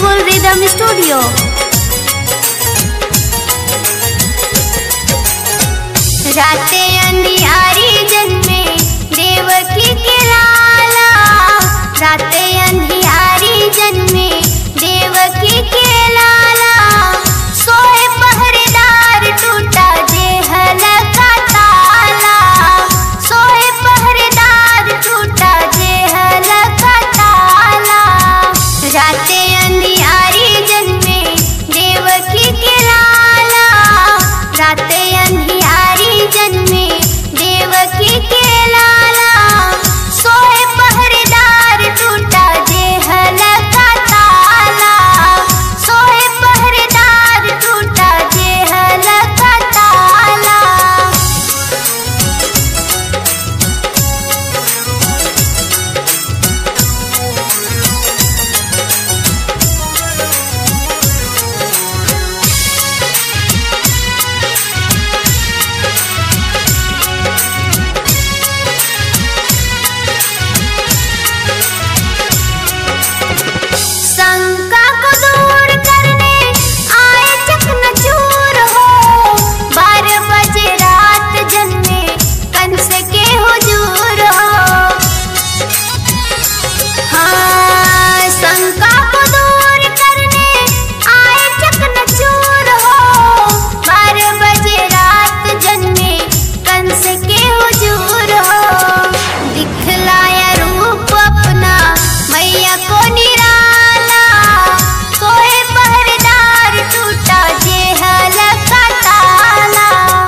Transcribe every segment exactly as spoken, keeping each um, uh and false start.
Beautiful rhythm studio. रातें अंधियारी जन्मे देवकी के लाला, रातें अंधियारी जन्मे देवकी के लाला, सोए पहरेदार टूटा जेहल का ताला, सोए पहरेदार टूटा जेहल का ताला। रातें अंधियारी जन्मे देवकी के लाला, रातें अंधियारी जन्मे देवकी के लाला, सोए पहरेदार टूटा जेहल का ताला, सोए पहरेदार टूटा जेहल का ताला। शंका को दूर करने आए चकनाचूर हो, बारह बजे रात जन्मे कंस के हुजूर हो। हाँ, शंका को दूर करने आए चकनाचूर हो, बारह बजे रात जन्मे कंस के हुजूर हो। दिखलाया रूप अपना मैया को निराला, सोए पहरेदार टूटा जेहल का ताला।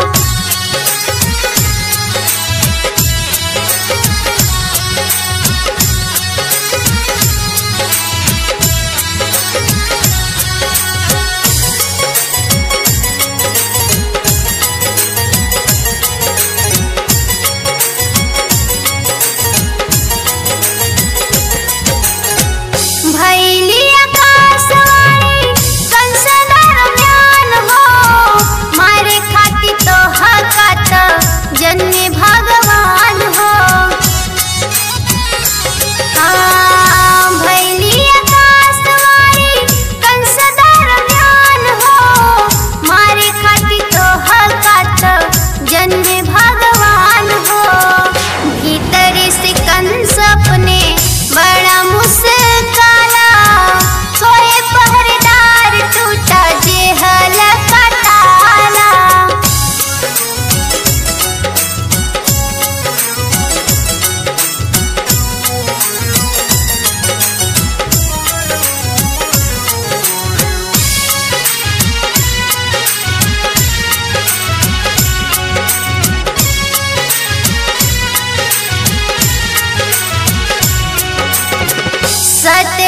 भैली आकाशवाणी कंस दरम्यान हो, मारे खाती तो हकत जन्मे भगवान हो। हाँ, भैली आकाशवाणी कंस दरम्यान हो, मारे खाती तो हकत जन्मे भगवान हो। भीतर से कंस अपने बड़ा मुस्काला, सोए पहरेदार टूटा जेहल का ताला। सत